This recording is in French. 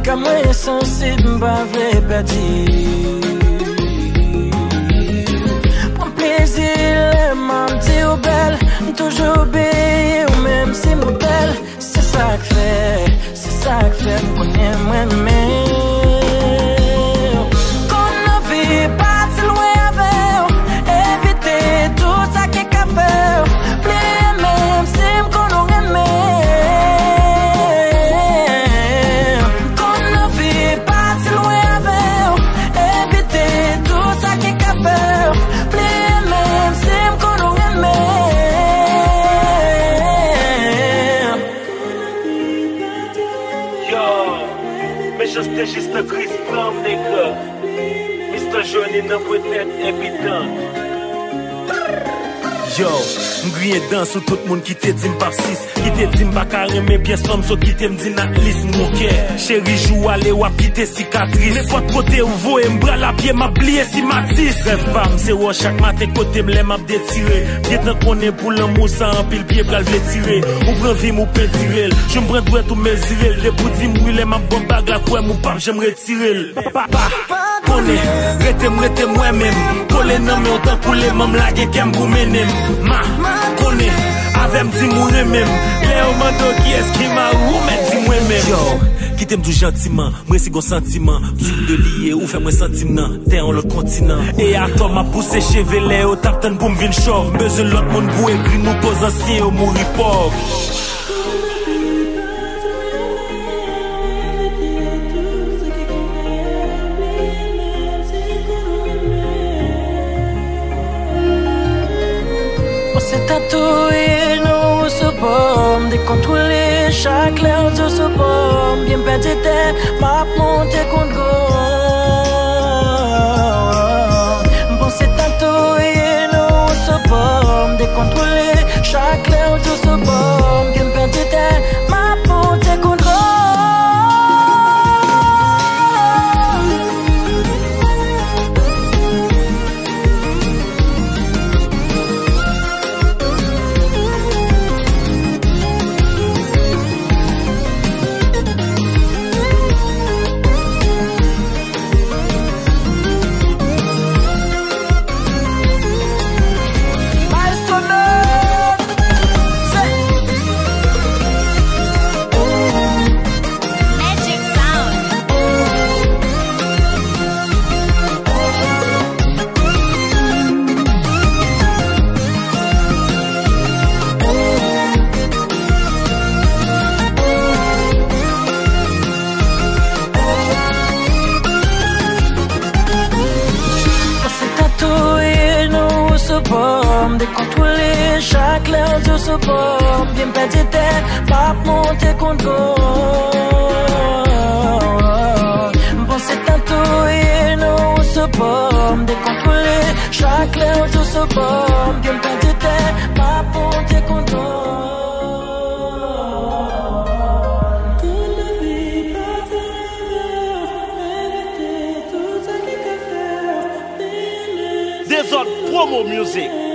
Comme moi sensible, pas vrai perdre. Prends plaisir, m'en dit au belle, toujours obéir, même si mon belle. C'est ça que fait, me connaît moi-même. Qu'on ne vit pas si loin avec, éviter tout ça qui est qu'à faire. Plus même si qu'on aurait aimé. Qu'on ne vit pas si loin avec, éviter tout ça qui est qu'à faire. Plus même si qu'on aurait aimé. Mais j'étais juste un triste plan, nègre. Mr. Johnny n'a peut-être évident. Yo, m'grien dans sur tout le monde qui te dit m'pap 6, qui te dit m'pa carré mais bien somme so qui te m'dit n'a liste mon cœur. Chéri jou aller ou quitter cicatrice. Mais pas de côté ou voye m'bra la pied m'a plié si Matisse. Rêve pas m'se ou chaque matin côté m'lè m'a détiré. Bien tant qu'on est pour l'amour ça en pile pied pral vle tirer. Ou prend vie m'ou peintirer. Je m'prends droit tout mesurer. Les boudis m'ouilé m'a bon bag la quoi m'ou pap j'aime retirer. Papa connaît, rete moi-même. Collé nan mais autant pour les mam la qu'aime pour mener. Ma connaît, avec m'di mourir même. Léo mando qui est-ce qui m'a ou mais dis moi-même. Yo, qui t'aime tout gentiment, moi c'est gon sentiment. Tout de lier ou fait moi sentiment. T'es en l'autre continent. Et à toi m'a poussé chevelé au tapton pour m'vin chauve. Besoin l'autre monde pour écrire nous pose ancien au mourir pauvre. C'est tatoué, nous se bombe, décontrôler chaque l'air de ce bombe, bien perdu terre, m'a monté contre go. Bon, c'est tatoué, nous se bombe, décontrôler chaque l'air de ce bombe, bien perdu terre, m'a monté contre go. Décontrôler chaque l'air de ce bombe, bien perdu terre, pas monter contre go. Bon c'est tatoué, nous ce bombe, décontrôler chaque l'air de ce bombe, bien perdu terre, pas monter contre go. Des autres promo music.